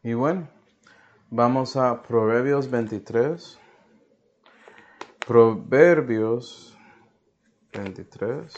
Y bueno, vamos a Proverbios 23. Proverbios 23.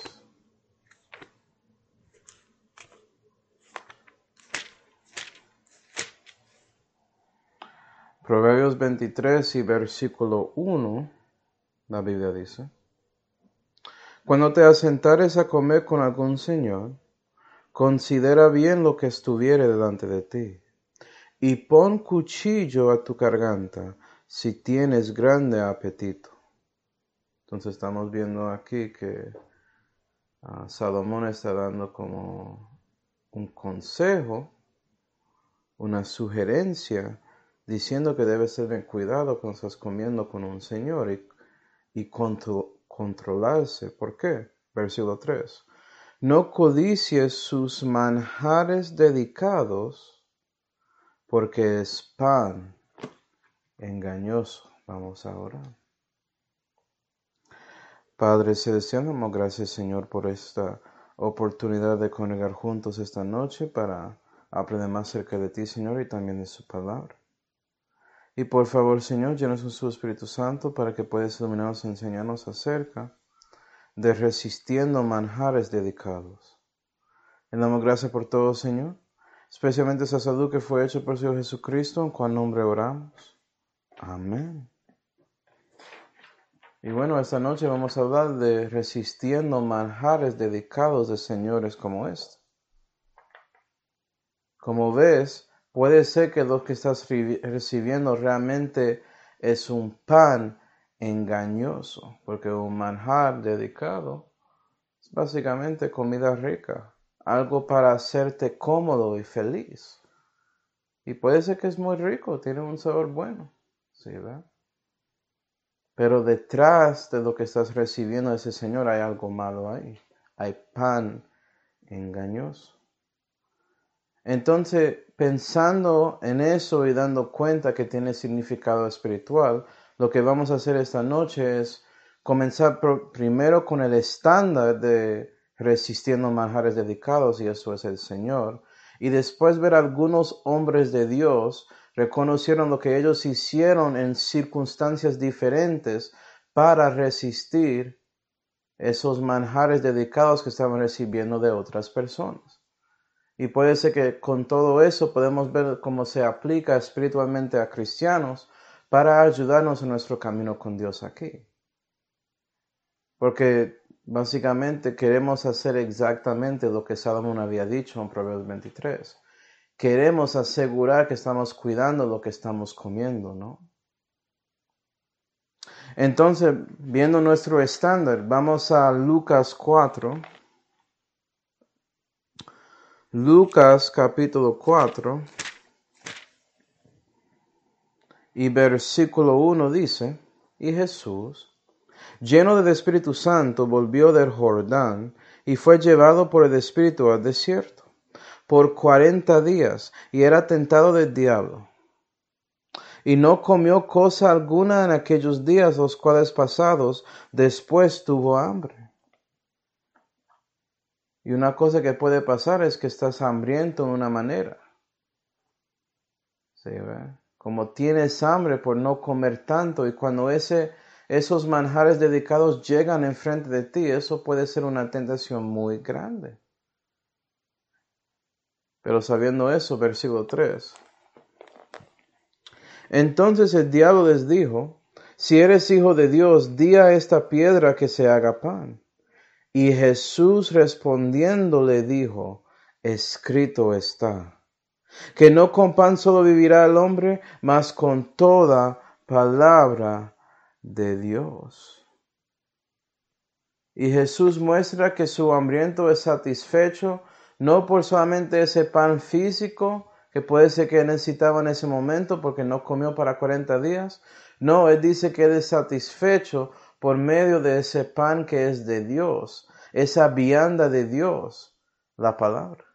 Proverbios 23 y versículo 1, la Biblia dice: Cuando te asentares a comer con algún señor, considera bien lo que estuviere delante de ti, y pon cuchillo a tu garganta si tienes grande apetito. Entonces estamos viendo aquí que Salomón está dando como un consejo, una sugerencia, diciendo que debes tener cuidado cuando estás comiendo con un señor y controlarse. ¿Por qué? Versículo 3. No codicies sus manjares dedicados, porque es pan engañoso. Vamos a orar. Padre celestial, damos gracias, Señor, por esta oportunidad de congregar juntos esta noche para aprender más acerca de ti, Señor, y también de su palabra. Y por favor, Señor, llenos con su Espíritu Santo para que puedas iluminarnos y enseñarnos acerca de resistiendo manjares dedicados. Le damos gracias por todo, Señor, especialmente esa salud que fue hecha por el Señor Jesucristo, en cual nombre oramos. Amén. Y bueno, esta noche vamos a hablar de resistiendo manjares dedicados de señores como este. Como ves, puede ser que lo que estás recibiendo realmente es un pan engañoso, porque un manjar dedicado es básicamente comida rica, algo para hacerte cómodo y feliz. Y puede ser que es muy rico, tiene un sabor bueno, ¿sí, verdad? Pero detrás de lo que estás recibiendo de ese Señor hay algo malo ahí. Hay pan engañoso. Entonces, pensando en eso y dando cuenta que tiene significado espiritual, lo que vamos a hacer esta noche es comenzar primero con el estándar de resistiendo manjares dedicados, y eso es el Señor. Y después ver algunos hombres de Dios reconocieron lo que ellos hicieron en circunstancias diferentes para resistir esos manjares dedicados que estaban recibiendo de otras personas. Y puede ser que con todo eso podemos ver cómo se aplica espiritualmente a cristianos para ayudarnos en nuestro camino con Dios aquí. Porque básicamente queremos hacer exactamente lo que Salomón había dicho en Proverbios 23. Queremos asegurar que estamos cuidando lo que estamos comiendo, ¿no? Entonces, viendo nuestro estándar, vamos a Lucas 4. Lucas capítulo 4 y versículo 1 dice: Y Jesús, lleno del Espíritu Santo, volvió del Jordán y fue llevado por el Espíritu al desierto por 40 días, y era tentado del diablo. Y no comió cosa alguna en aquellos días, los cuales pasados después tuvo hambre. Y una cosa que puede pasar es que estás hambriento en una manera. ¿Sí, ve? Como tienes hambre por no comer tanto, y cuando esos manjares dedicados llegan enfrente de ti, eso puede ser una tentación muy grande. Pero sabiendo eso, versículo 3. Entonces el diablo les dijo: Si eres hijo de Dios, di a esta piedra que se haga pan. Y Jesús respondiendo le dijo: Escrito está, que no con pan solo vivirá el hombre, mas con toda palabra de Dios. Y Jesús muestra que su hambriento es satisfecho no por solamente ese pan físico que puede ser que necesitaba en ese momento porque no comió para 40 días. No, él dice que él es satisfecho por medio de ese pan que es de Dios, esa vianda de Dios, la palabra.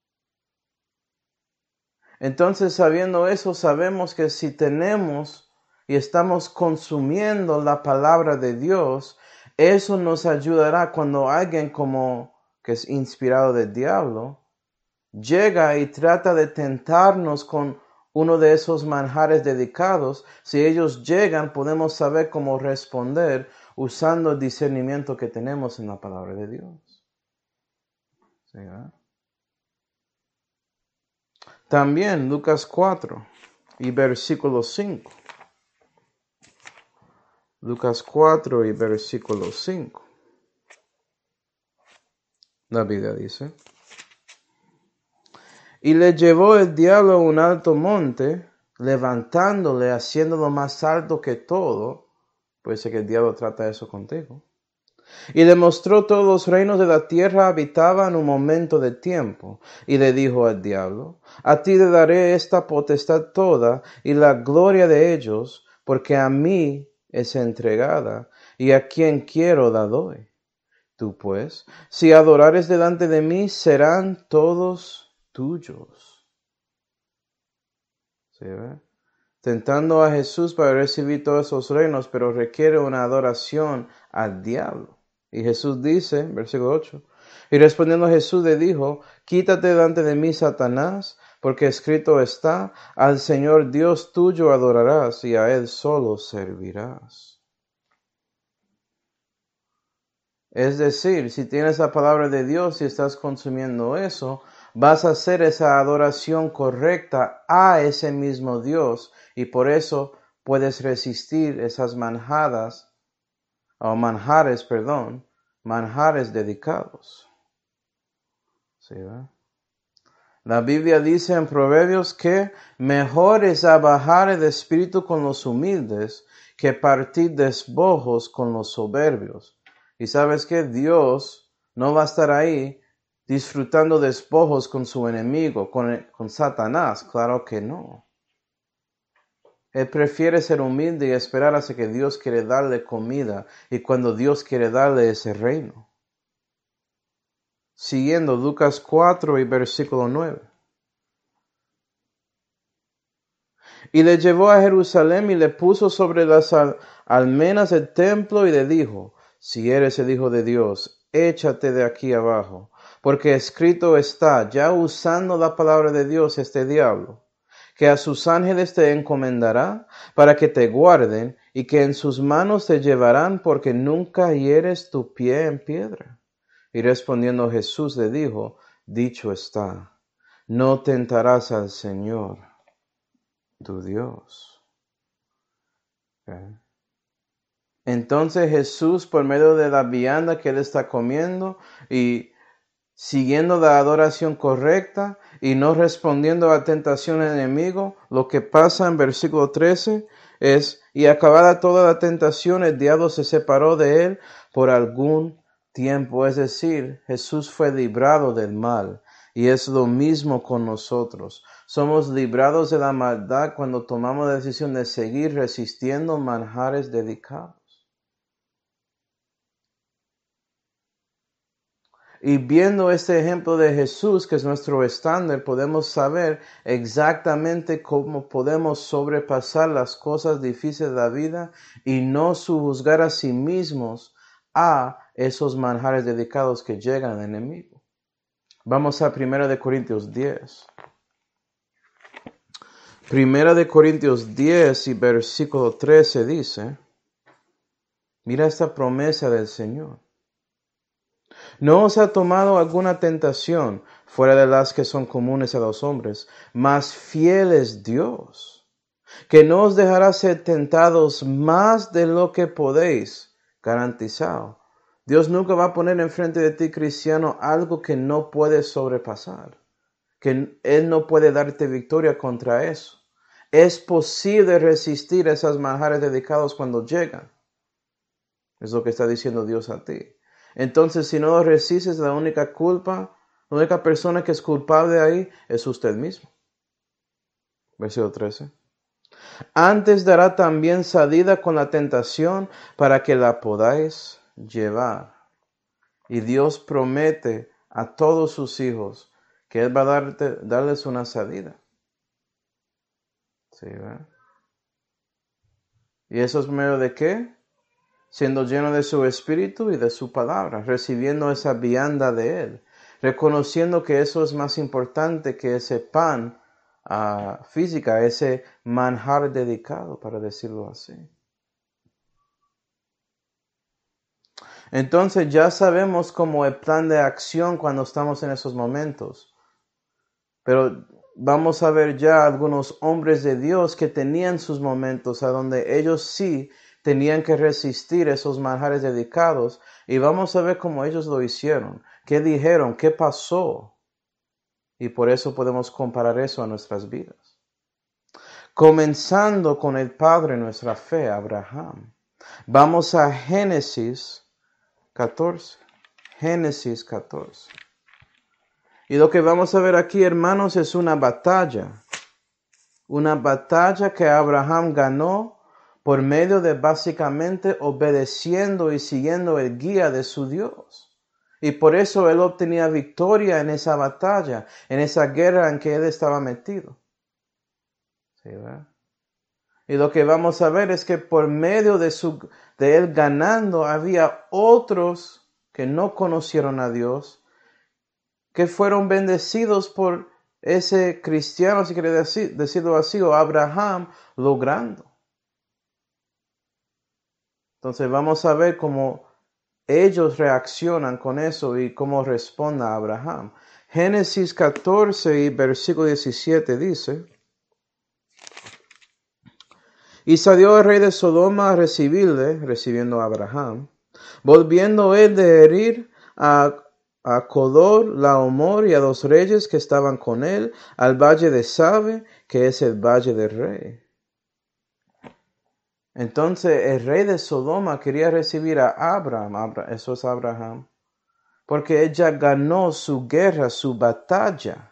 Entonces, sabiendo eso, sabemos que si tenemos y estamos consumiendo la palabra de Dios, eso nos ayudará cuando alguien como que es inspirado del diablo llega y trata de tentarnos con uno de esos manjares dedicados, si ellos llegan, podemos saber cómo responder usando el discernimiento que tenemos en la palabra de Dios. ¿Sí, verdad? También Lucas 4 y versículo 5. Lucas 4 y versículo 5. La Biblia dice: y le llevó el diablo a un alto monte, levantándole, haciéndolo más alto que todo. Puede ser que el diablo trata eso contigo. Y le mostró todos los reinos de la tierra habitaban un momento de tiempo. Y le dijo al diablo: a ti le daré esta potestad toda y la gloria de ellos, porque a mí es entregada, y a quien quiero la doy. Tú pues, si adorares delante de mí, serán todos tuyos. ¿Sí, ve? Tentando a Jesús para recibir todos esos reinos, pero requiere una adoración al diablo. Y Jesús dice, versículo 8, y respondiendo Jesús le dijo: quítate delante de mí, Satanás, porque escrito está: al Señor Dios tuyo adorarás y a Él solo servirás. Es decir, si tienes la palabra de Dios y estás consumiendo eso, vas a hacer esa adoración correcta a ese mismo Dios, y por eso puedes resistir esas manjares dedicados. ¿Sí, ¿verdad? La Biblia dice en Proverbios que mejor es abajar el espíritu con los humildes que partir despojos con los soberbios. Y sabes que Dios no va a estar ahí disfrutando despojos con su enemigo, con Satanás. Claro que no. Él prefiere ser humilde y esperar hasta que Dios quiere darle comida y cuando Dios quiere darle ese reino. Siguiendo Lucas 4 y versículo 9. Y le llevó a Jerusalén y le puso sobre las almenas del templo y le dijo: si eres el Hijo de Dios, échate de aquí abajo, porque escrito está, ya usando la palabra de Dios este diablo, que a sus ángeles te encomendará para que te guarden y que en sus manos te llevarán porque nunca hieres tu pie en piedra. Y respondiendo Jesús le dijo: dicho está, no tentarás al Señor tu Dios. Okay. Entonces Jesús, por medio de la vianda que él está comiendo y siguiendo la adoración correcta y no respondiendo a la tentación del enemigo, lo que pasa en versículo 13 es: y acabada toda la tentación, el diablo se separó de él por algún tiempo. Es decir, Jesús fue librado del mal. Y es lo mismo con nosotros. Somos librados de la maldad cuando tomamos la decisión de seguir resistiendo manjares dedicados. Y viendo este ejemplo de Jesús, que es nuestro estándar, podemos saber exactamente cómo podemos sobrepasar las cosas difíciles de la vida y no subjuzgar a sí mismos a esos manjares dedicados que llegan al enemigo. Vamos a 1 Corintios 10. 1 Corintios 10 y versículo 13 dice: mira esta promesa del Señor. No os ha tomado alguna tentación fuera de las que son comunes a los hombres, mas fiel es Dios, que no os dejará ser tentados más de lo que podéis, garantizado. Dios nunca va a poner enfrente de ti, cristiano, algo que no puedes sobrepasar, que Él no puede darte victoria contra eso. Es posible resistir esas manjares dedicados cuando llegan. Es lo que está diciendo Dios a ti. Entonces, si no lo resistes, la única persona que es culpable ahí es usted mismo. Versículo 13. Antes dará también salida con la tentación para que la podáis llevar. Y Dios promete a todos sus hijos que Él va a darles una salida. ¿Sí, verdad? ¿Y eso es medio de qué? Siendo lleno de su espíritu y de su palabra, recibiendo esa vianda de Él, reconociendo que eso es más importante que ese pan física, ese manjar dedicado, para decirlo así. Entonces ya sabemos como el plan de acción cuando estamos en esos momentos. Pero vamos a ver ya algunos hombres de Dios que tenían sus momentos a donde ellos sí tenían que resistir esos manjares dedicados. Y vamos a ver cómo ellos lo hicieron, qué dijeron, qué pasó. Y por eso podemos comparar eso a nuestras vidas. Comenzando con el padre de nuestra fe, Abraham. Vamos a Génesis 14. Génesis 14. Y lo que vamos a ver aquí, hermanos, es una batalla. Una batalla que Abraham ganó por medio de básicamente obedeciendo y siguiendo el guía de su Dios. Y por eso él obtenía victoria en esa batalla, en esa guerra en que él estaba metido. ¿Sí, verdad? Y lo que vamos a ver es que por medio de él ganando, había otros que no conocieron a Dios, que fueron bendecidos por ese cristiano, si quiere decirlo así, o Abraham, logrando. Entonces vamos a ver cómo ellos reaccionan con eso y cómo responde a Abraham. Génesis 14 y versículo 17 dice: Y salió el rey de Sodoma a recibirle, recibiendo a Abraham, volviendo él de herir a Codor, Laomor y a los reyes que estaban con él, al valle de Sabe, que es el valle del rey. Entonces el rey de Sodoma quería recibir a Abraham, eso es Abraham, porque ella ganó su guerra, su batalla.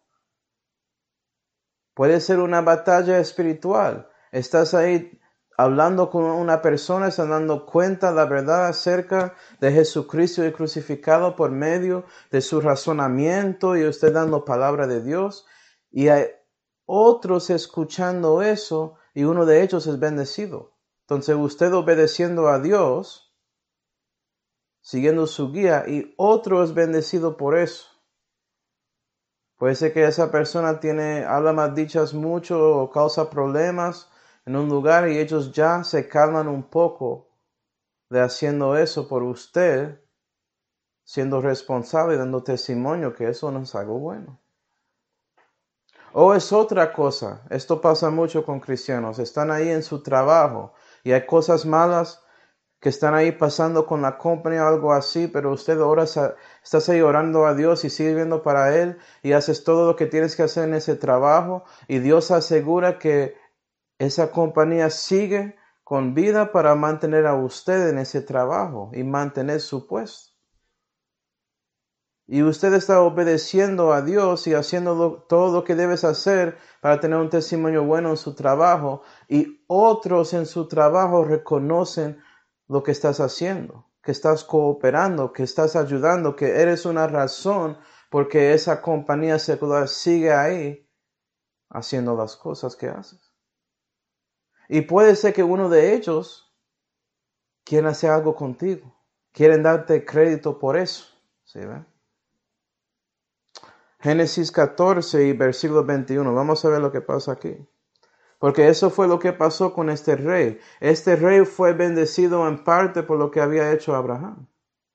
Puede ser una batalla espiritual. Estás ahí hablando con una persona, están dando cuenta de la verdad acerca de Jesucristo y crucificado por medio de su razonamiento y usted dando palabra de Dios. Y hay otros escuchando eso y uno de ellos es bendecido. Entonces usted obedeciendo a Dios, siguiendo su guía, y otro es bendecido por eso. Puede ser que esa persona habla más dichas mucho o causa problemas en un lugar y ellos ya se calman un poco de haciendo eso por usted, siendo responsable y dando testimonio que eso no es algo bueno. O es otra cosa. Esto pasa mucho con cristianos. Están ahí en su trabajo y hay cosas malas que están ahí pasando con la compañía o algo así, pero usted ahora estás ahí orando a Dios y sirviendo para Él y haces todo lo que tienes que hacer en ese trabajo y Dios asegura que esa compañía sigue con vida para mantener a usted en ese trabajo y mantener su puesto. Y usted está obedeciendo a Dios y haciendo todo lo que debes hacer para tener un testimonio bueno en su trabajo y otros en su trabajo reconocen lo que estás haciendo, que estás cooperando, que estás ayudando, que eres una razón porque esa compañía secular sigue ahí haciendo las cosas que haces. Y puede ser que uno de ellos quiera hacer algo contigo, quieren darte crédito por eso, ¿sí ven? Génesis 14 y versículo 21. Vamos a ver lo que pasa aquí. Porque eso fue lo que pasó con este rey. Este rey fue bendecido en parte por lo que había hecho Abraham.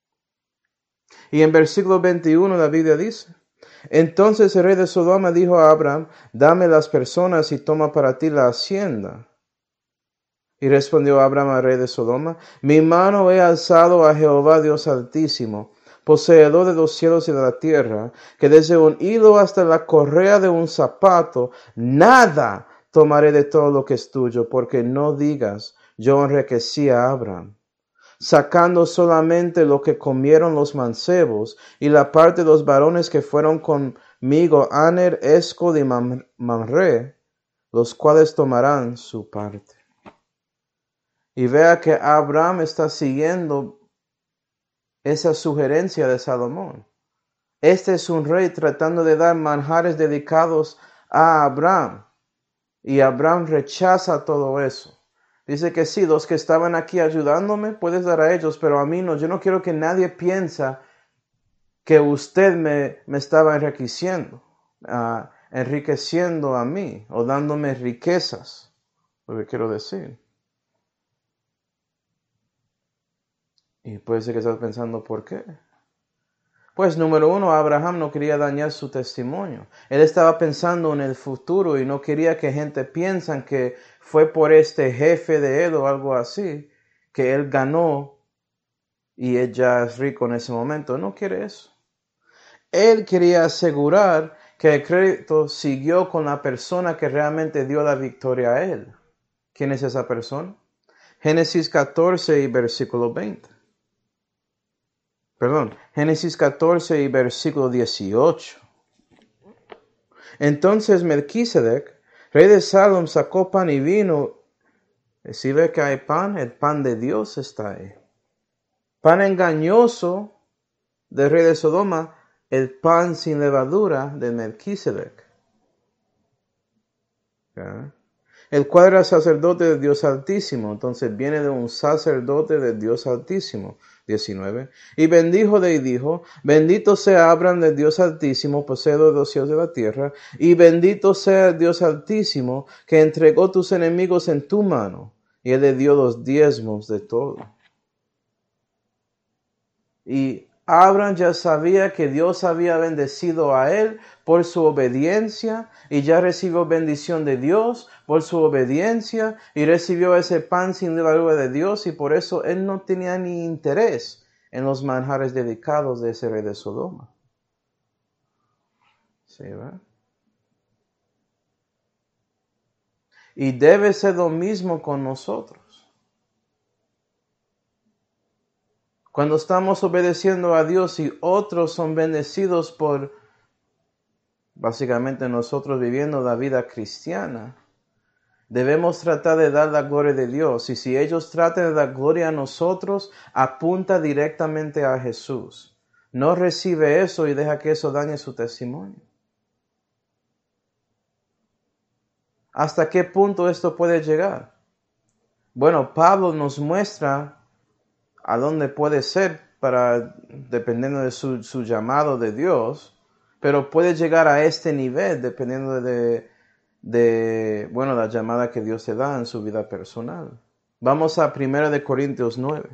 Y en versículo 21 la Biblia dice: Entonces el rey de Sodoma dijo a Abraham: Dame las personas y toma para ti la hacienda. Y respondió Abraham al rey de Sodoma: Mi mano he alzado a Jehová Dios Altísimo, poseedor de los cielos y de la tierra, que desde un hilo hasta la correa de un zapato, nada tomaré de todo lo que es tuyo, porque no digas, yo enriquecí a Abraham, sacando solamente lo que comieron los mancebos, y la parte de los varones que fueron conmigo, Aner, Escol y Mamre, los cuales tomarán su parte. Y vea que Abraham está siguiendo esa sugerencia de Salomón. Este es un rey tratando de dar manjares dedicados a Abraham. Y Abraham rechaza todo eso. Dice que sí, los que estaban aquí ayudándome, puedes dar a ellos, pero a mí no. Yo no quiero que nadie piense que usted me estaba enriqueciendo. enriqueciendo a mí o dándome riquezas, lo que quiero decir. Y puede ser que estás pensando, ¿por qué? Pues número uno, Abraham no quería dañar su testimonio. Él estaba pensando en el futuro y no quería que gente piense que fue por este jefe de él o algo así, que él ganó y él ya es rico en ese momento. No quiere eso. Él quería asegurar que el crédito siguió con la persona que realmente dio la victoria a él. ¿Quién es esa persona? Génesis 14 y versículo 20. Génesis 14 y versículo 18. Entonces Melquisedec, rey de Salem, sacó pan y vino. Si ve que hay pan, el pan de Dios está ahí. Pan engañoso del rey de Sodoma, el pan sin levadura de Melquisedec. ¿Okay? El cual era sacerdote de Dios Altísimo. Entonces viene de un sacerdote de Dios Altísimo. 19. Y bendijo y dijo, bendito sea Abraham del Dios Altísimo, poseedor de los cielos de la tierra, y bendito sea el Dios Altísimo, que entregó tus enemigos en tu mano, y él le dio los diezmos de todo. Y Abraham ya sabía que Dios había bendecido a él por su obediencia y ya recibió bendición de Dios por su obediencia y recibió ese pan sin levadura de Dios y por eso él no tenía ni interés en los manjares dedicados de ese rey de Sodoma. ¿Sí, verdad? Y debe ser lo mismo con nosotros. Cuando estamos obedeciendo a Dios y otros son bendecidos por básicamente nosotros viviendo la vida cristiana, debemos tratar de dar la gloria de Dios. Y si ellos tratan de dar gloria a nosotros, apunta directamente a Jesús. No recibe eso y deja que eso dañe su testimonio. ¿Hasta qué punto esto puede llegar? Bueno, Pablo nos muestra a dónde puede ser dependiendo de su llamado de Dios, pero puede llegar a este nivel dependiendo de la llamada que Dios te da en su vida personal. Vamos a 1 Corintios 9.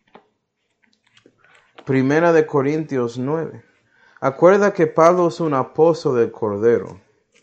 1 Corintios 9. Acuerda que Pablo es un apóstol del Cordero.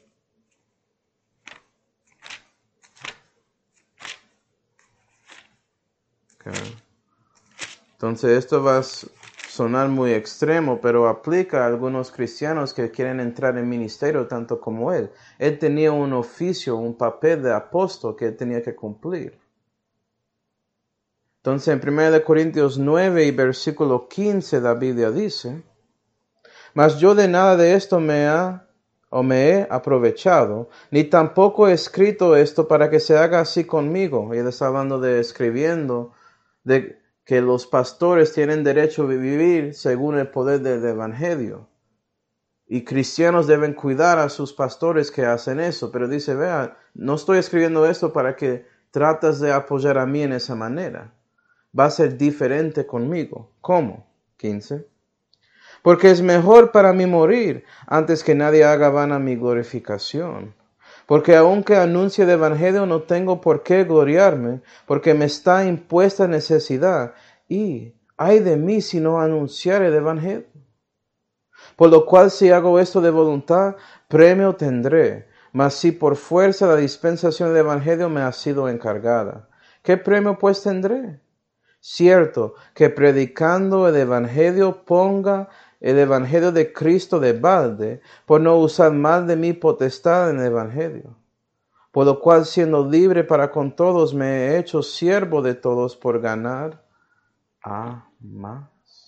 Okay. Entonces esto va a sonar muy extremo, pero aplica a algunos cristianos que quieren entrar en ministerio tanto como él. Él tenía un oficio, un papel de apóstol que él tenía que cumplir. Entonces en 1 Corintios 9 y versículo 15 la Biblia dice, mas yo de nada de esto me he aprovechado, ni tampoco he escrito esto para que se haga así conmigo. Y él está hablando de escribiendo, de que los pastores tienen derecho a vivir según el poder del evangelio. Y cristianos deben cuidar a sus pastores que hacen eso. Pero dice, vea, no estoy escribiendo esto para que trates de apoyar a mí en esa manera. Va a ser diferente conmigo. ¿Cómo? 15. Porque es mejor para mí morir antes que nadie haga vana mi glorificación. Porque aunque anuncie el evangelio no tengo por qué gloriarme, porque me está impuesta necesidad, y ay de mí si no anunciar el evangelio. Por lo cual si hago esto de voluntad, premio tendré, mas si por fuerza la dispensación del evangelio me ha sido encargada, ¿qué premio pues tendré? Cierto que predicando el evangelio ponga el evangelio de Cristo de balde, por no usar mal de mi potestad en el evangelio. Por lo cual, siendo libre para con todos, me he hecho siervo de todos por ganar a más.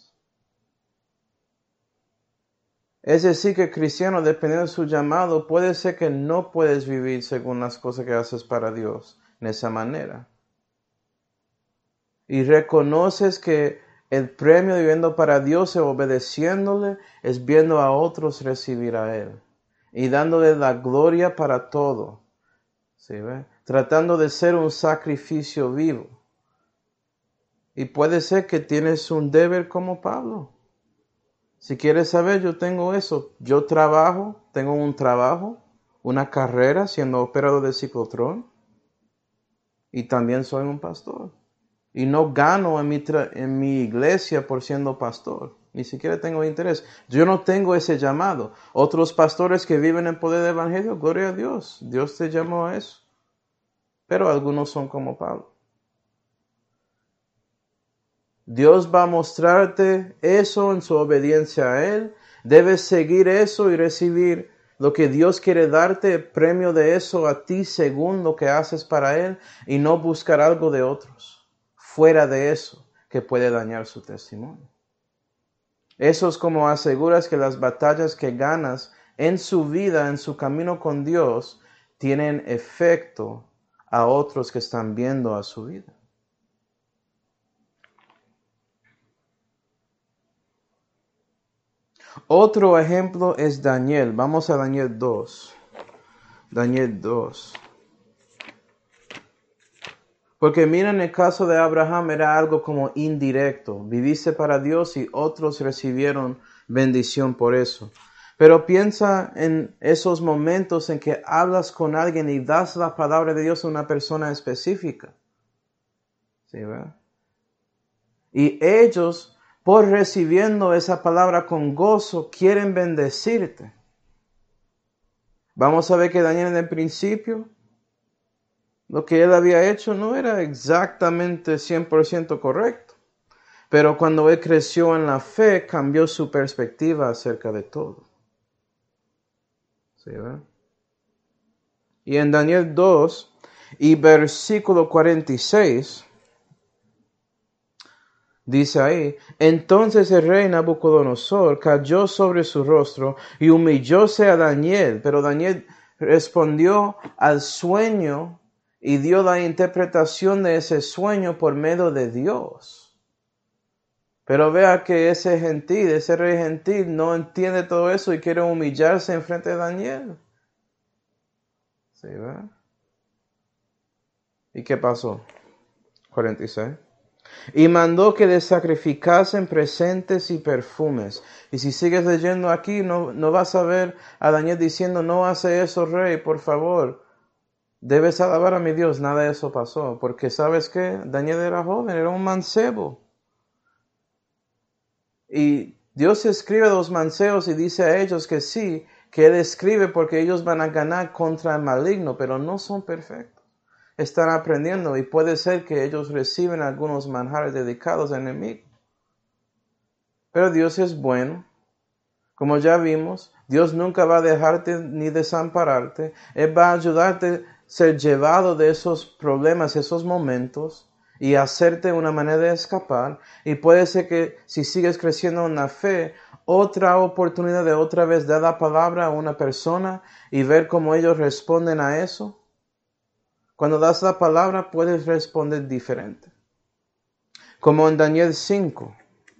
Es decir, que cristiano, dependiendo de su llamado, puede ser que no puedes vivir según las cosas que haces para Dios en esa manera. Y reconoces que el premio de viviendo para Dios y obedeciéndole es viendo a otros recibir a Él y dándole la gloria para todo. ¿Sí ve? Tratando de ser un sacrificio vivo. Y puede ser que tienes un deber como Pablo. Si quieres saber, yo tengo eso. Yo trabajo, tengo un trabajo una carrera siendo operador de ciclotrón y también soy un pastor. Y no gano en mi iglesia por siendo pastor. Ni siquiera tengo interés. Yo no tengo ese llamado. Otros pastores que viven en poder del evangelio, gloria a Dios. Dios te llamó a eso. Pero algunos son como Pablo. Dios va a mostrarte eso en su obediencia a Él. Debes seguir eso y recibir lo que Dios quiere darte, el premio de eso a ti según lo que haces para Él, y no buscar algo de otros fuera de eso que puede dañar su testimonio. Eso es como aseguras que las batallas que ganas en su vida, en su camino con Dios, tienen efecto a otros que están viendo a su vida. Otro ejemplo es Daniel. Vamos a Daniel 2. Daniel 2. Porque miren, el caso de Abraham era algo como indirecto. Viviste para Dios y otros recibieron bendición por eso. Pero piensa en esos momentos en que hablas con alguien y das la palabra de Dios a una persona específica. ¿Sí, verdad? Y ellos, por recibiendo esa palabra con gozo, quieren bendecirte. Vamos a ver que Daniel en el principio, lo que él había hecho no era exactamente 100% correcto. Pero cuando él creció en la fe, cambió su perspectiva acerca de todo. ¿Sí, verdad? Y en Daniel 2 y versículo 46, dice ahí, entonces el rey Nabucodonosor cayó sobre su rostro y humillóse a Daniel, pero Daniel respondió al sueño y dio la interpretación de ese sueño por medio de Dios. Pero vea que ese rey gentil, no entiende todo eso y quiere humillarse en frente de Daniel. ¿Sí, verdad? ¿Y qué pasó? 46. Y mandó que le sacrificasen presentes y perfumes. Y si sigues leyendo aquí, no vas a ver a Daniel diciendo, no hace eso, rey, por favor. Debes alabar a mi Dios. Nada de eso pasó. Porque ¿sabes qué? Daniel era joven, era un mancebo. Y Dios escribe a los mancebos y dice a ellos que sí, que Él escribe porque ellos van a ganar contra el maligno, pero no son perfectos. Están aprendiendo y puede ser que ellos reciben algunos manjares dedicados al enemigo. Pero Dios es bueno. Como ya vimos, Dios nunca va a dejarte ni desampararte. Él va a ayudarte a ser llevado de esos problemas, esos momentos, y hacerte una manera de escapar. Y puede ser que si sigues creciendo en la fe, otra oportunidad de otra vez dar la palabra a una persona y ver cómo ellos responden a eso. Cuando das la palabra, puedes responder diferente. Como en Daniel 5.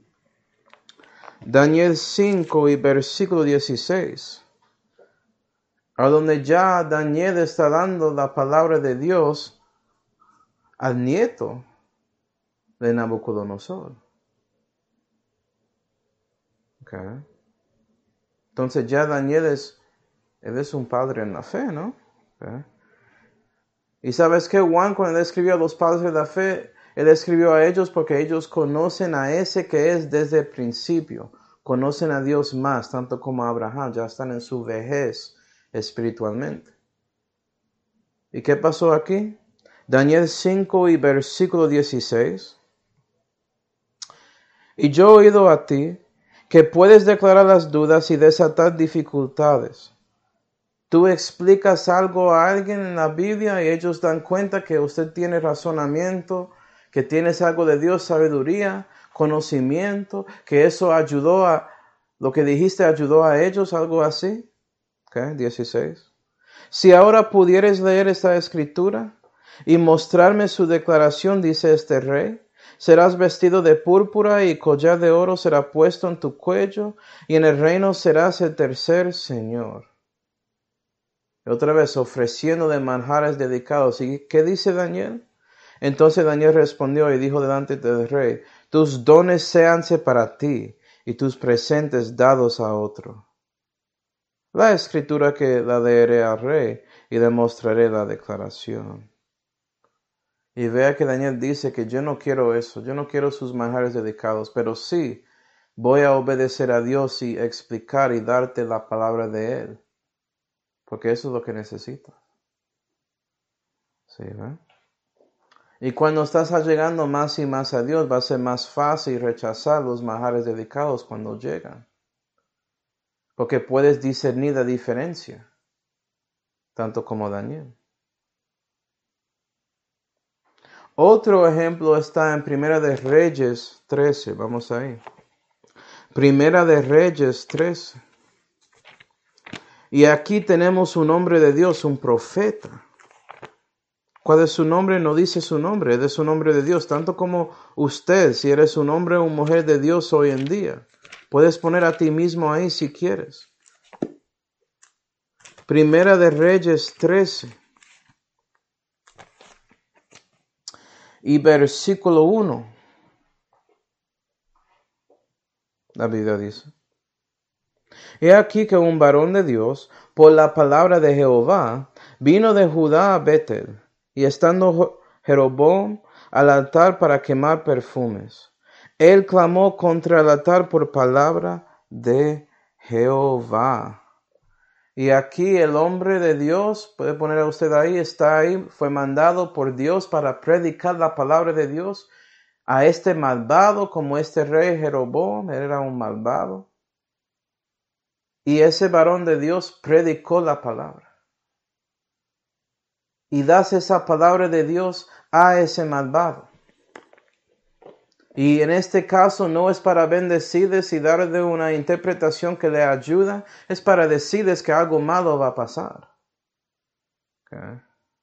Daniel 5 y versículo 16. A donde ya Daniel está dando la palabra de Dios al nieto de Nabucodonosor. Okay. Entonces ya Daniel él es un padre en la fe, ¿no? Okay. Y sabes que Juan, cuando él escribió a los padres de la fe, él escribió a ellos porque ellos conocen a ese que es desde el principio. Conocen a Dios más, tanto como a Abraham. Ya están en su vejez espiritualmente. ¿Y qué pasó aquí? Daniel 5 y versículo 16. Y yo he oído a ti que puedes declarar las dudas y desatar dificultades. Tú explicas algo a alguien en la Biblia y ellos dan cuenta que usted tiene razonamiento, que tienes algo de Dios, sabiduría, conocimiento, que eso ayudó a, lo que dijiste ayudó a ellos, algo así. Okay, 16. Si ahora pudieres leer esta escritura y mostrarme su declaración, dice este rey, serás vestido de púrpura y collar de oro será puesto en tu cuello y en el reino serás el tercer señor. Otra vez ofreciendo de manjares dedicados. ¿Y qué dice Daniel? Entonces Daniel respondió y dijo delante del rey, tus dones séanse para ti y tus presentes dados a otro. la escritura que la leeré al rey y le mostraré la declaración. Y vea que Daniel dice que yo no quiero eso, yo no quiero sus manjares dedicados, pero sí voy a obedecer a Dios y explicar y darte la palabra de Él, porque eso es lo que necesito. ¿Sí, ¿verdad? Y cuando estás llegando más y más a Dios, va a ser más fácil rechazar los manjares dedicados cuando llegan, porque puedes discernir la diferencia, tanto como Daniel. Otro ejemplo está en Primera de Reyes 13. Vamos ahí. Primera de Reyes 13. Y aquí tenemos un hombre de Dios, un profeta. ¿Cuál es su nombre? No dice su nombre, es un hombre de Dios. Tanto como usted, si eres un hombre o mujer de Dios hoy en día. Puedes poner a ti mismo ahí si quieres. Primera de Reyes 13. Y versículo 1. La Biblia dice. He aquí que un varón de Dios, por la palabra de Jehová, vino de Judá a Betel, y estando Jeroboam al altar para quemar perfumes, él clamó contra el altar por palabra de Jehová. Y aquí el hombre de Dios, puede poner a usted ahí, está ahí, fue mandado por Dios para predicar la palabra de Dios a este malvado, como este rey Jeroboam, él era un malvado. Y ese varón de Dios predicó la palabra. Y das esa palabra de Dios a ese malvado. Y en este caso no es para bendecirles y darle una interpretación que le ayuda, es para decirles que algo malo va a pasar. Okay.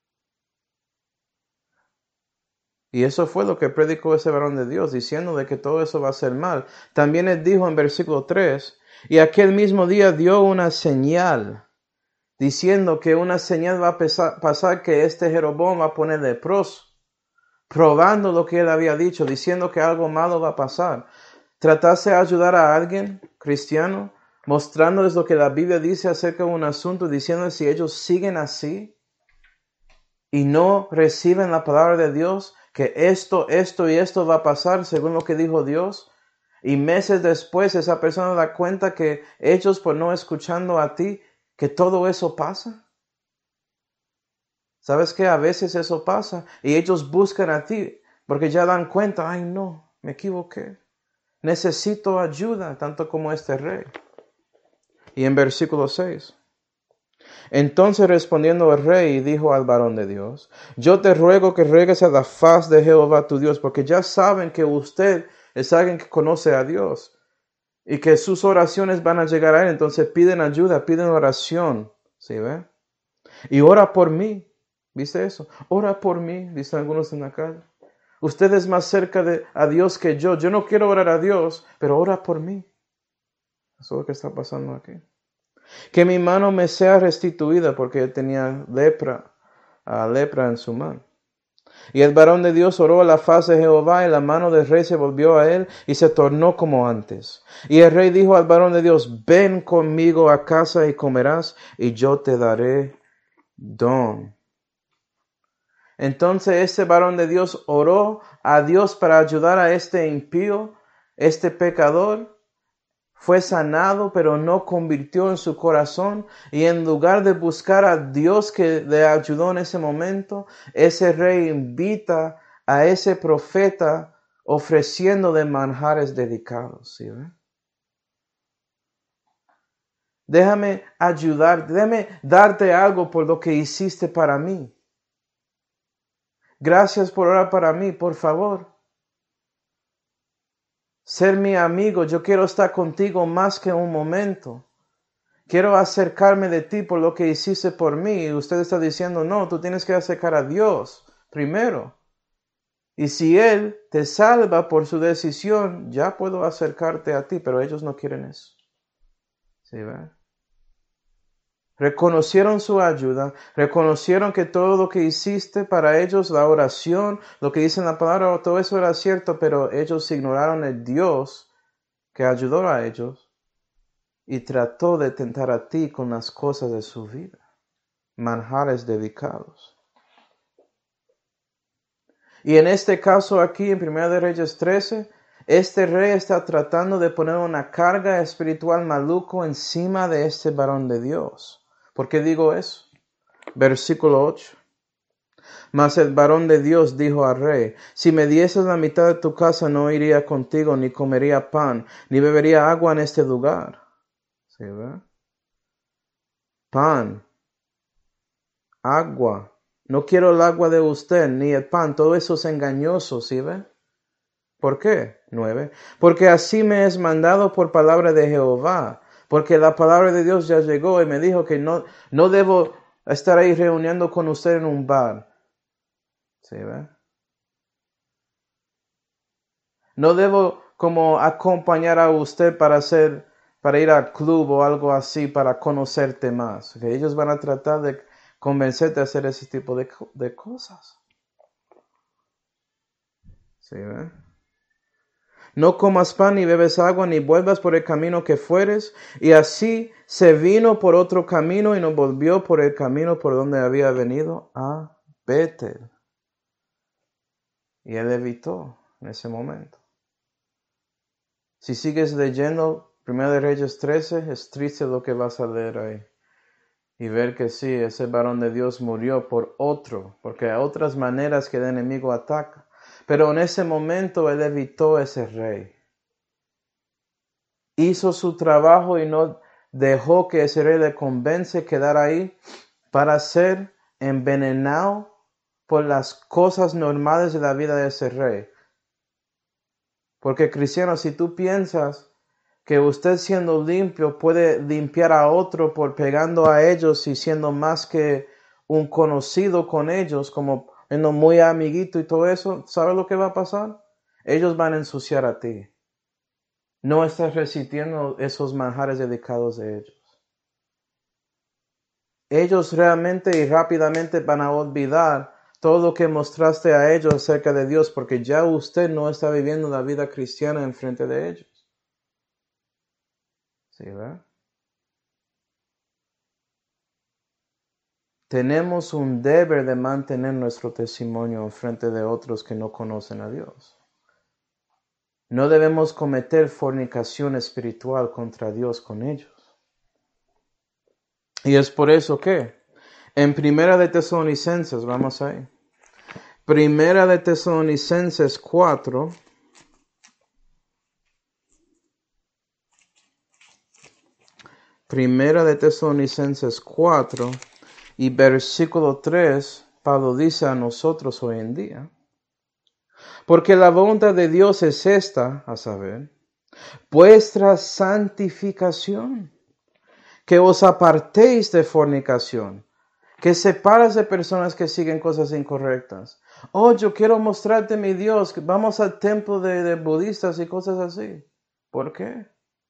Y eso fue lo que predicó ese varón de Dios, diciendo de que todo eso va a ser mal. También él dijo en versículo 3, y aquel mismo día dio una señal, diciendo que una señal va a pasar que este Jeroboam va a poner leproso, probando lo que él había dicho, diciendo que algo malo va a pasar. Tratarse de ayudar a alguien cristiano, mostrándoles lo que la Biblia dice acerca de un asunto, diciéndoles si ellos siguen así y no reciben la palabra de Dios, que esto y esto va a pasar según lo que dijo Dios. Y meses después esa persona da cuenta que ellos por no escuchando a ti, que todo eso pasa. ¿Sabes qué? A veces eso pasa y ellos buscan a ti porque ya dan cuenta, ay no, me equivoqué. Necesito ayuda, tanto como este rey. Y en versículo 6. Entonces respondiendo el rey dijo al varón de Dios, yo te ruego que ruegues a la faz de Jehová tu Dios, porque ya saben que usted es alguien que conoce a Dios y que sus oraciones van a llegar a él. Entonces piden ayuda, piden oración. ¿Sí ve? Y ora por mí. ¿Viste eso? Ora por mí, dicen algunos en la calle. Usted es más cerca a Dios que yo. Yo no quiero orar a Dios, pero ora por mí. Eso es lo que está pasando aquí. Que mi mano me sea restituida porque tenía lepra en su mano. Y el varón de Dios oró a la faz de Jehová y la mano del rey se volvió a él y se tornó como antes. Y el rey dijo al varón de Dios, ven conmigo a casa y comerás y yo te daré don. Entonces este varón de Dios oró a Dios para ayudar a este impío, este pecador. Fue sanado, pero no convirtió en su corazón. Y en lugar de buscar a Dios que le ayudó en ese momento, ese rey invita a ese profeta ofreciéndole manjares dedicados. ¿Sí, ve? Déjame darte algo por lo que hiciste para mí. Gracias por orar para mí, por favor. Ser mi amigo, yo quiero estar contigo más que un momento. Quiero acercarme de ti por lo que hiciste por mí. Y usted está diciendo, no, tú tienes que acercar a Dios primero. Y si Él te salva por su decisión, ya puedo acercarte a ti, pero ellos no quieren eso. ¿Sí, ve? Reconocieron su ayuda, reconocieron que todo lo que hiciste para ellos, la oración, lo que dice en la palabra, todo eso era cierto, pero ellos ignoraron el Dios que ayudó a ellos. y trató de tentar a ti con las cosas de su vida, manjares dedicados. Y en este caso aquí, en 1 de Reyes 13, este rey está tratando de poner una carga espiritual maluco encima de este varón de Dios. ¿Por qué digo eso? Versículo 8. Mas el varón de Dios dijo al rey: si me dieses la mitad de tu casa, no iría contigo, ni comería pan, ni bebería agua en este lugar. ¿Sí, ve? Pan, agua. No quiero el agua de usted, ni el pan. Todo eso es engañoso, ¿sí ve? ¿Por qué? 9. Porque así me es mandado por palabra de Jehová. Porque la palabra de Dios ya llegó y me dijo que no debo estar ahí reuniendo con usted en un bar. ¿Sí ve? No debo como acompañar a usted para ir al club o algo así para conocerte más. Que ellos van a tratar de convencerte a hacer ese tipo de cosas. ¿Sí ve? No comas pan, ni bebes agua, ni vuelvas por el camino que fueres. Y así se vino por otro camino y no volvió por el camino por donde había venido a Betel. Y él evitó en ese momento. Si sigues leyendo 1 de Reyes 13, es triste lo que vas a leer ahí. Y ver que sí, ese varón de Dios murió por otro, porque hay otras maneras que el enemigo ataca. Pero en ese momento él evitó ese rey. Hizo su trabajo y no dejó que ese rey le convence quedar ahí para ser envenenado por las cosas normales de la vida de ese rey. Porque cristiano, si tú piensas que usted siendo limpio puede limpiar a otro por pegando a ellos y siendo más que un conocido con ellos, como siendo muy amiguito y todo eso, ¿sabe lo que va a pasar? Ellos van a ensuciar a ti. No estás resistiendo esos manjares dedicados de ellos. Ellos realmente y rápidamente van a olvidar todo lo que mostraste a ellos acerca de Dios, porque ya usted no está viviendo la vida cristiana en frente de ellos. ¿Sí, verdad? Tenemos un deber de mantener nuestro testimonio en frente de otros que no conocen a Dios. No debemos cometer fornicación espiritual contra Dios con ellos. Y es por eso que en Primera de Tesalonicenses, vamos ahí. Primera de Tesalonicenses 4. Primera de Tesalonicenses 4 y versículo 3, Pablo dice a nosotros hoy en día: porque la voluntad de Dios es esta, a saber, vuestra santificación, que os apartéis de fornicación, que separas de personas que siguen cosas incorrectas. Oh, yo quiero mostrarte mi Dios, vamos al templo de budistas y cosas así. ¿Por qué?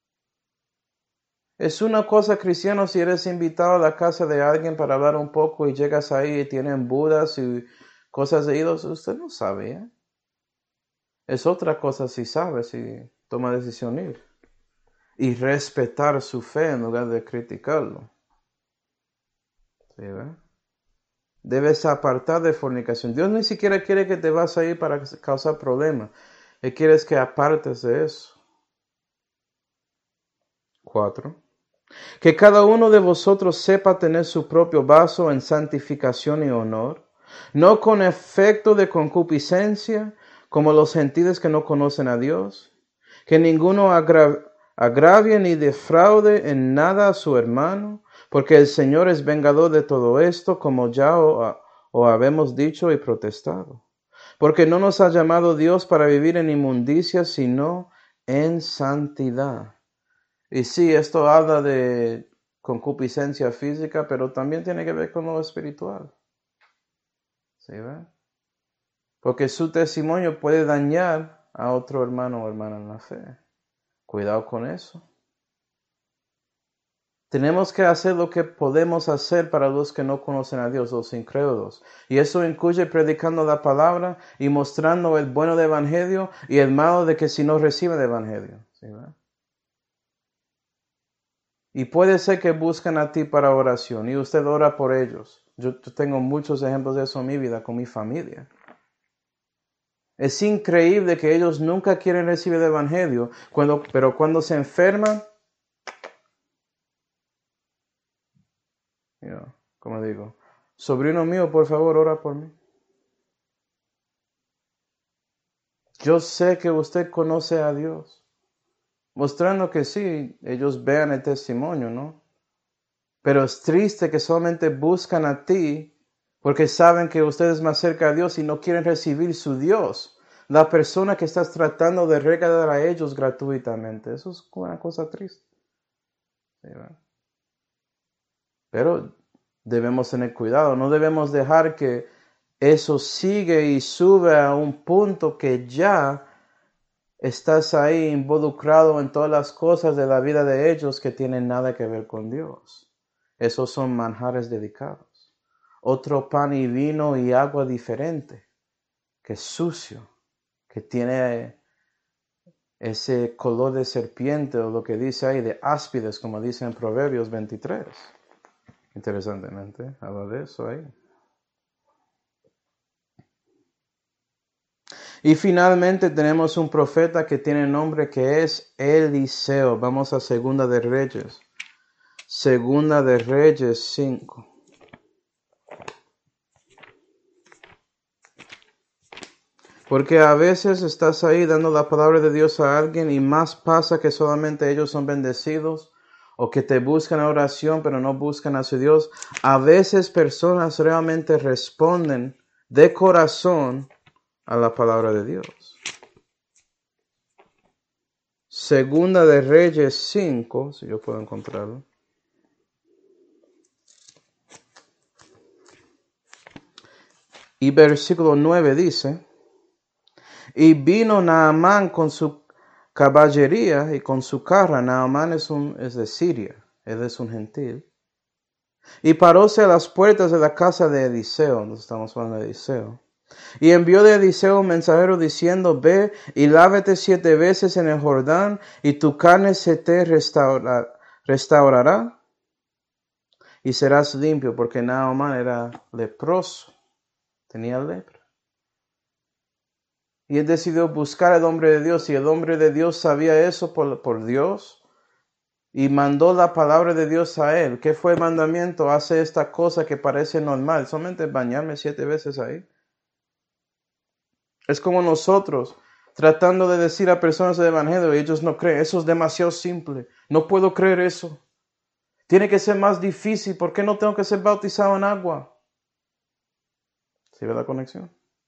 Es una cosa, cristiano, si eres invitado a la casa de alguien para hablar un poco y llegas ahí y tienen budas y cosas de ídolos, usted no sabía. Es otra cosa si sabe, si toma decisión ir. Y respetar su fe en lugar de criticarlo. ¿Sí, ve? Debes apartar de fornicación. Dios ni siquiera quiere que te vas a ir para causar problemas. Él quiere que apartes de eso. 4. Que cada uno de vosotros sepa tener su propio vaso en santificación y honor, no con efecto de concupiscencia, como los gentiles que no conocen a Dios, que ninguno agravie ni defraude en nada a su hermano, porque el Señor es vengador de todo esto, como ya os habemos dicho y protestado. Porque no nos ha llamado Dios para vivir en inmundicia, sino en santidad. Y sí, esto habla de concupiscencia física, pero también tiene que ver con lo espiritual. ¿Sí, ve? Porque su testimonio puede dañar a otro hermano o hermana en la fe. Cuidado con eso. Tenemos que hacer lo que podemos hacer para los que no conocen a Dios, los incrédulos. Y eso incluye predicando la palabra y mostrando el bueno del evangelio y el malo de que si no reciben el evangelio. ¿Sí, ve? Y puede ser que buscan a ti para oración y usted ora por ellos. Yo tengo muchos ejemplos de eso en mi vida con mi familia. Es increíble que ellos nunca quieren recibir el evangelio, pero cuando se enferman, como digo, sobrino mío, por favor, ora por mí. Yo sé que usted conoce a Dios, mostrando que sí, ellos vean el testimonio, ¿no? Pero es triste que solamente buscan a ti porque saben que usted es más cerca de Dios y no quieren recibir su Dios. La persona que estás tratando de regalar a ellos gratuitamente. Eso es una cosa triste. ¿Sí, verdad? Pero debemos tener cuidado. No debemos dejar que eso sigue y sube a un punto que ya estás ahí involucrado en todas las cosas de la vida de ellos que tienen nada que ver con Dios. Esos son manjares dedicados. Otro pan y vino y agua diferente, que es sucio, que tiene ese color de serpiente o lo que dice ahí de áspides, como dice en Proverbios 23. Interesantemente, habla de eso ahí. Y finalmente tenemos un profeta que tiene nombre que es Eliseo. Vamos a Segunda de Reyes. Segunda de Reyes 5. Porque a veces estás ahí dando la palabra de Dios a alguien y más pasa que solamente ellos son bendecidos o que te buscan a oración pero no buscan a su Dios. A veces personas realmente responden de corazón a la palabra de Dios. Segunda de Reyes 5, si yo puedo encontrarlo. Y versículo 9 dice, y vino Naamán con su caballería y con su carro. Naamán es de Siria, él es un gentil. Y paróse a las puertas de la casa de Eliseo, nos estamos hablando de Eliseo. Y envió de Eliseo un mensajero diciendo, ve y lávate 7 veces en el Jordán, y tu carne se te restaurará, y serás limpio, porque Naamán era leproso, tenía lepra. Y él decidió buscar al hombre de Dios, y el hombre de Dios sabía eso por Dios, y mandó la palabra de Dios a él. ¿Qué fue el mandamiento? Hace esta cosa que parece normal, solamente bañarme 7 veces ahí. Es como nosotros tratando de decir a personas del evangelio y ellos no creen. Eso es demasiado simple. No puedo creer eso. Tiene que ser más difícil. ¿Por qué no tengo que ser bautizado en agua? ¿Sí ve la conexión?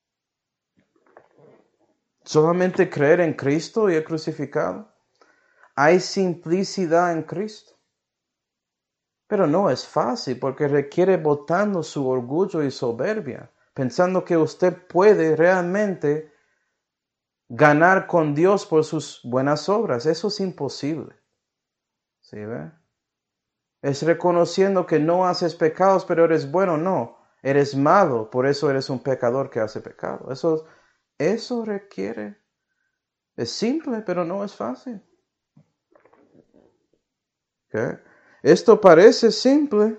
Solamente creer en Cristo y el crucificado. Hay simplicidad en Cristo. Pero no es fácil porque requiere botando su orgullo y soberbia, pensando que usted puede realmente ganar con Dios por sus buenas obras. Eso es imposible. ¿Sí ve? Es reconociendo que no haces pecados, pero eres bueno. No, eres malo, por eso eres un pecador que hace pecado. Eso requiere, es simple, pero no es fácil. ¿Okay? Esto parece simple,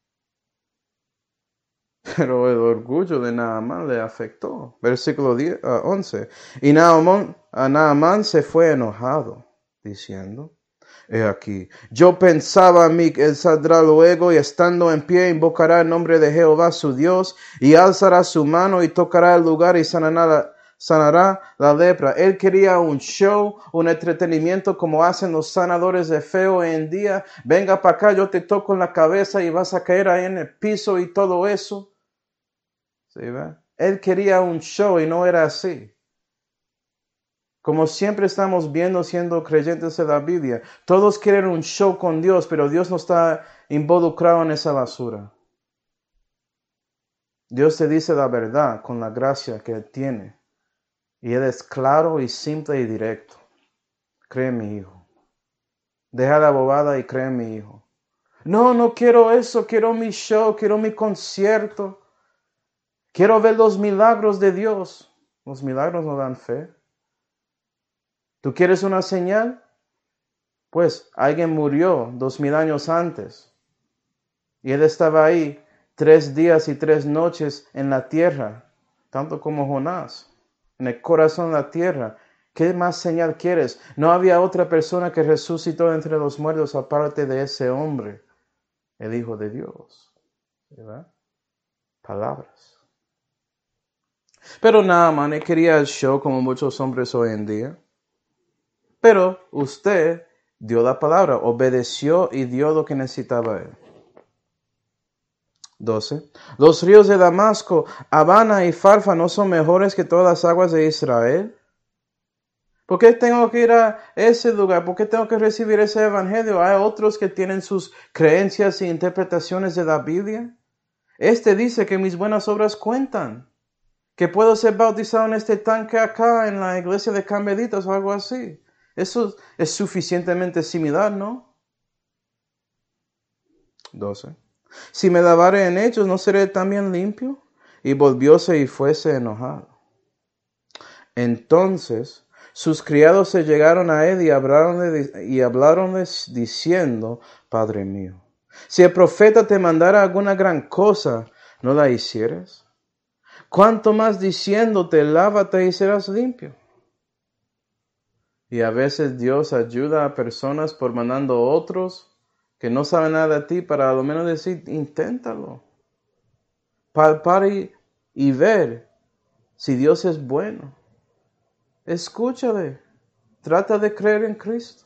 pero el orgullo de Naamán le afectó. Versículo 11. Y Naamán se fue enojado, diciendo, he aquí, yo pensaba a mí que él saldrá luego y estando en pie invocará el nombre de Jehová su Dios y alzará su mano y tocará el lugar y sanará la lepra. Él quería un show, un entretenimiento como hacen los sanadores de fe hoy en día. Venga para acá, yo te toco en la cabeza y vas a caer ahí en el piso y todo eso. ¿Sí, ve? Él quería un show y no era así. Como siempre estamos viendo siendo creyentes de la Biblia, todos quieren un show con Dios, pero Dios no está involucrado en esa basura. Dios te dice la verdad con la gracia que Él tiene. Y Él es claro y simple y directo. Cree en mi hijo. Deja la bobada y cree en mi hijo. No, no quiero eso, quiero mi show, quiero mi concierto. Quiero ver los milagros de Dios. Los milagros no dan fe. ¿Tú quieres una señal? Pues alguien murió 2000 años antes y él estaba ahí 3 días y 3 noches en la tierra, tanto como Jonás, en el corazón de la tierra. ¿Qué más señal quieres? No había otra persona que resucitó entre los muertos aparte de ese hombre, el Hijo de Dios. ¿Verdad? Palabras. Pero nada, man, él quería el show como muchos hombres hoy en día. Pero usted dio la palabra, obedeció y dio lo que necesitaba él. 12. Los ríos de Damasco, Habana y Farfa no son mejores que todas las aguas de Israel. ¿Por qué tengo que ir a ese lugar? ¿Por qué tengo que recibir ese evangelio? Hay otros que tienen sus creencias e interpretaciones de la Biblia. Este dice que mis buenas obras cuentan. Que puedo ser bautizado en este tanque acá en la iglesia de Carmelitas o algo así. Eso es suficientemente similar, ¿no? 12. Si me lavare en ellos, ¿no seré también limpio? Y volvióse y fuese enojado. Entonces sus criados se llegaron a él y hablaronles diciendo, Padre mío, si el profeta te mandara alguna gran cosa, ¿no la hicieras? ¿Cuánto más diciéndote, lávate y serás limpio? Y a veces Dios ayuda a personas por mandando a otros que no saben nada de ti para a lo menos decir, inténtalo. Palpar y ver si Dios es bueno. Escúchale. Trata de creer en Cristo.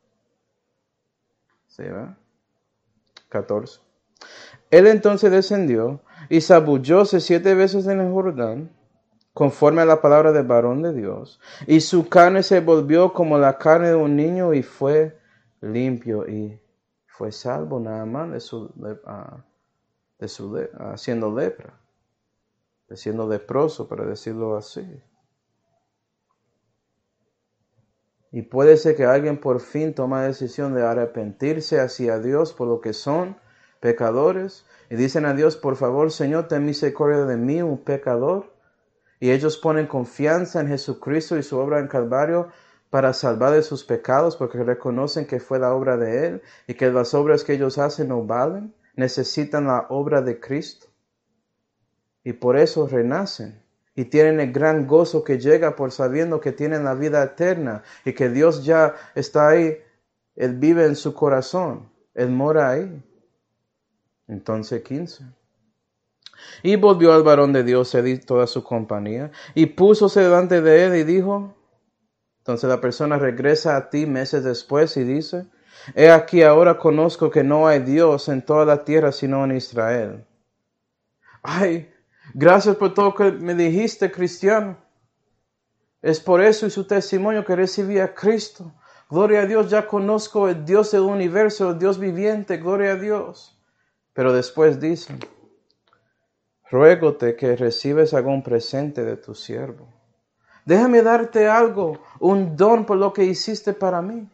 ¿Sí, va? 14. Él entonces descendió y zabullóse 7 veces en el Jordán, conforme a la palabra del varón de Dios, y su carne se volvió como la carne de un niño y fue limpio y fue salvo nada más siendo lepra, de siendo leproso, para decirlo así. Y puede ser que alguien por fin tome la decisión de arrepentirse hacia Dios por lo que son pecadores y dicen a Dios, por favor, Señor, ten misericordia de mí, un pecador. Y ellos ponen confianza en Jesucristo y su obra en Calvario para salvar de sus pecados porque reconocen que fue la obra de Él y que las obras que ellos hacen no valen, necesitan la obra de Cristo. Y por eso renacen. Y tienen el gran gozo que llega por sabiendo que tienen la vida eterna y que Dios ya está ahí. Él vive en su corazón. Él mora ahí. Entonces 15. Y volvió al varón de Dios y toda su compañía y púsose delante de él y dijo. Entonces la persona regresa a ti meses después y dice, he aquí ahora conozco que no hay Dios en toda la tierra sino en Israel. Ay, gracias por todo que me dijiste, cristiano. Es por eso y su testimonio que recibí a Cristo. Gloria a Dios, ya conozco el Dios del universo, el Dios viviente, gloria a Dios. Pero después dice, ruégote que recibes algún presente de tu siervo. Déjame darte algo, un don por lo que hiciste para mí.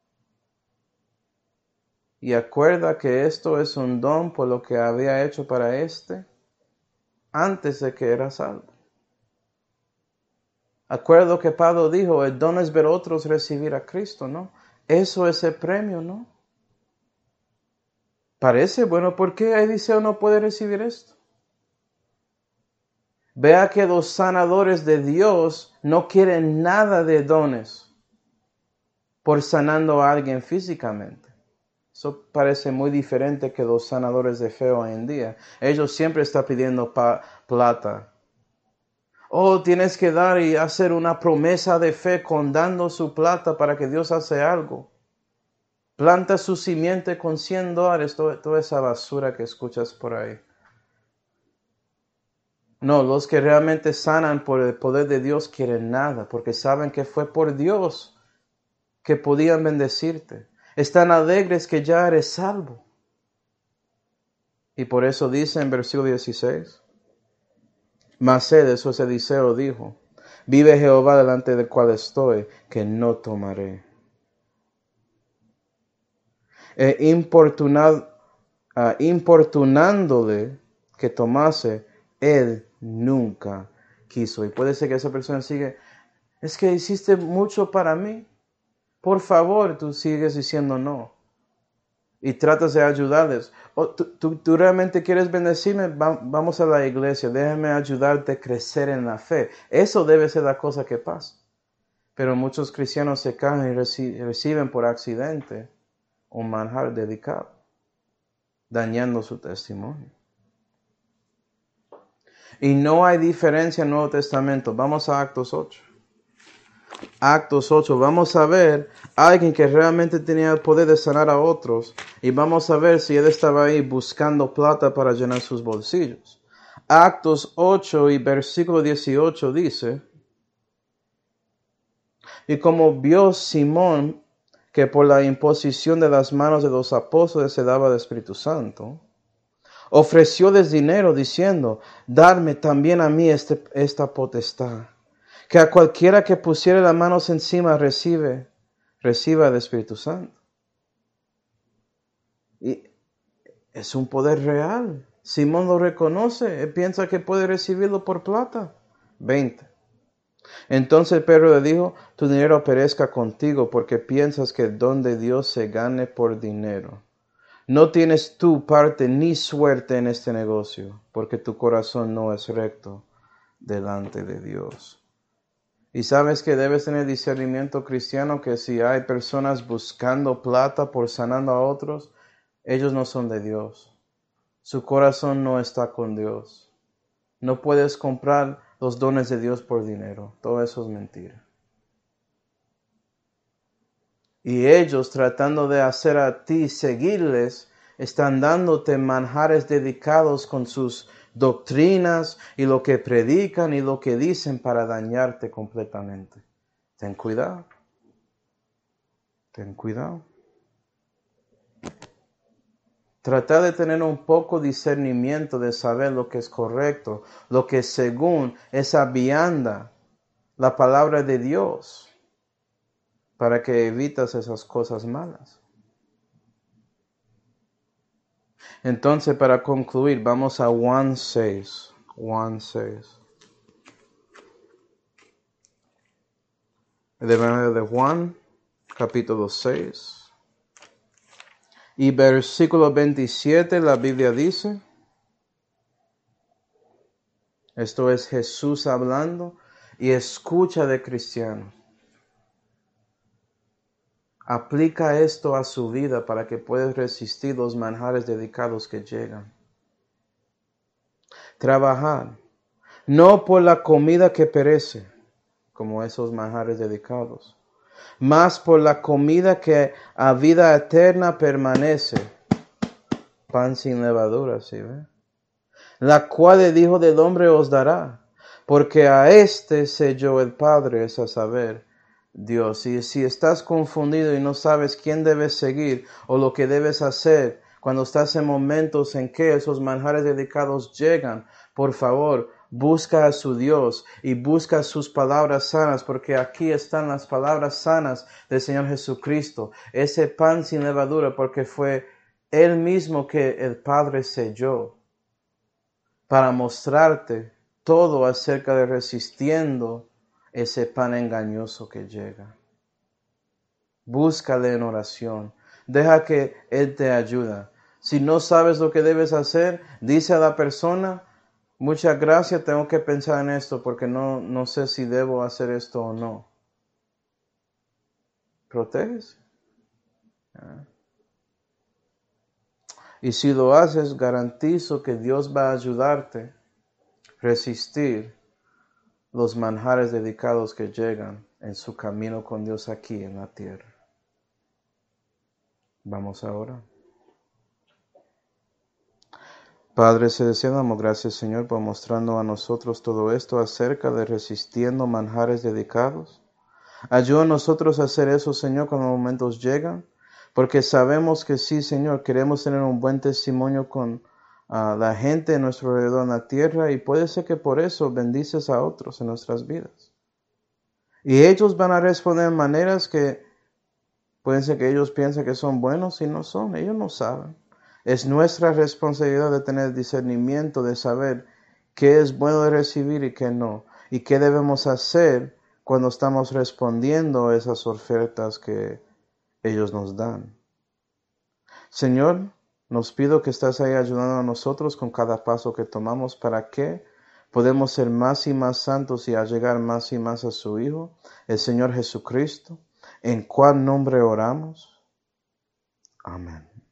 Y acuerda que esto es un don por lo que había hecho para antes de que era salvo. Acuerdo que Pablo dijo, el don es ver otros recibir a Cristo, ¿no? Eso es el premio, ¿no? Parece bueno, ¿por qué Eliseo no puede recibir esto? Vea que los sanadores de Dios no quieren nada de dones por sanando a alguien físicamente. Eso parece muy diferente que los sanadores de fe hoy en día. Ellos siempre están pidiendo plata. Oh, tienes que dar y hacer una promesa de fe con dando su plata para que Dios hace algo. Planta su simiente con $100, toda esa basura que escuchas por ahí. No, los que realmente sanan por el poder de Dios quieren nada, porque saben que fue por Dios que podían bendecirte. Están alegres que ya eres salvo. Y por eso dice en versículo 16, mas él, eso es Eliseo, dijo, vive Jehová delante del cual estoy, que no tomaré. Importunándole que tomase, él nunca quiso. Y puede ser que esa persona siga, es que hiciste mucho para mí. por favor, tú sigues diciendo no. Y tratas de ayudarles. ¿Tú realmente quieres bendecirme? Vamos a la iglesia, déjame ayudarte a crecer en la fe. Eso debe ser la cosa que pasa. Pero muchos cristianos se caen y reciben por accidente un manjar dedicado, dañando su testimonio. Y no hay diferencia en el Nuevo Testamento. Vamos a Actos 8. Actos 8, vamos a ver a alguien que realmente tenía el poder de sanar a otros y vamos a ver si él estaba ahí buscando plata para llenar sus bolsillos. Actos 8 y versículo 18 dice: y como vio Simón que por la imposición de las manos de los apóstoles se daba el Espíritu Santo, ofrecióles dinero diciendo: dadme también a mí esta potestad, que a cualquiera que pusiere las manos encima reciba el Espíritu Santo. Y es un poder real. Simón lo reconoce. Él piensa que puede recibirlo por plata. 20. Entonces Pedro le dijo: tu dinero perezca contigo, porque piensas que el don de Dios se gane por dinero. No tienes tú parte ni suerte en este negocio, porque tu corazón no es recto delante de Dios. Y sabes que debes tener discernimiento cristiano, que si hay personas buscando plata por sanando a otros, ellos no son de Dios. Su corazón no está con Dios. No puedes comprar los dones de Dios por dinero. Todo eso es mentira. Y ellos, tratando de hacer a ti seguirles, están dándote manjares dedicados con sus doctrinas y lo que predican y lo que dicen para dañarte completamente. Ten cuidado. Ten cuidado. Trata de tener un poco de discernimiento de saber lo que es correcto, lo que según esa vianda, la palabra de Dios, para que evites esas cosas malas. Entonces, para concluir, vamos a Juan 6. Juan 6. El Evangelio de Juan, capítulo 6. Y versículo 27, la Biblia dice, esto es Jesús hablando, y escucha de cristianos. Aplica esto a su vida para que puedas resistir los manjares dedicados que llegan. Trabajar, no por la comida que perece, como esos manjares dedicados, mas por la comida que a vida eterna permanece, pan sin levadura, ¿sí ve? La cual el Hijo del Hombre os dará, porque a este selló el Padre, es a saber, Dios. Y si estás confundido y no sabes quién debes seguir o lo que debes hacer cuando estás en momentos en que esos manjares dedicados llegan, por favor, busca a su Dios y busca sus palabras sanas, porque aquí están las palabras sanas del Señor Jesucristo. Ese pan sin levadura, porque fue Él mismo que el Padre selló para mostrarte todo acerca de resistiendo ese pan engañoso que llega. Búscale en oración. Deja que Él te ayude. Si no sabes lo que debes hacer, dice a la persona: muchas gracias, tengo que pensar en esto porque no sé si debo hacer esto o no. Protégese. Y si lo haces, garantizo que Dios va a ayudarte a resistir los manjares dedicados que llegan en su camino con Dios aquí en la tierra. Vamos ahora. Padre celestial, damos gracias, Señor, por mostrarnos a nosotros todo esto acerca de resistiendo manjares dedicados. Ayuda a nosotros a hacer eso, Señor, cuando los momentos llegan, porque sabemos que sí, Señor, queremos tener un buen testimonio con la gente en nuestro alrededor en la tierra, y puede ser que por eso bendices a otros en nuestras vidas. Y ellos van a responder en maneras que pueden ser que ellos piensen que son buenos y no son. Ellos no saben. Es nuestra responsabilidad de tener discernimiento, de saber qué es bueno de recibir y qué no. Y qué debemos hacer cuando estamos respondiendo a esas ofertas que ellos nos dan. Señor, nos pido que estás ahí ayudando a nosotros con cada paso que tomamos para que podamos ser más y más santos y llegar más y más a su Hijo, el Señor Jesucristo, en cuál nombre oramos. Amén.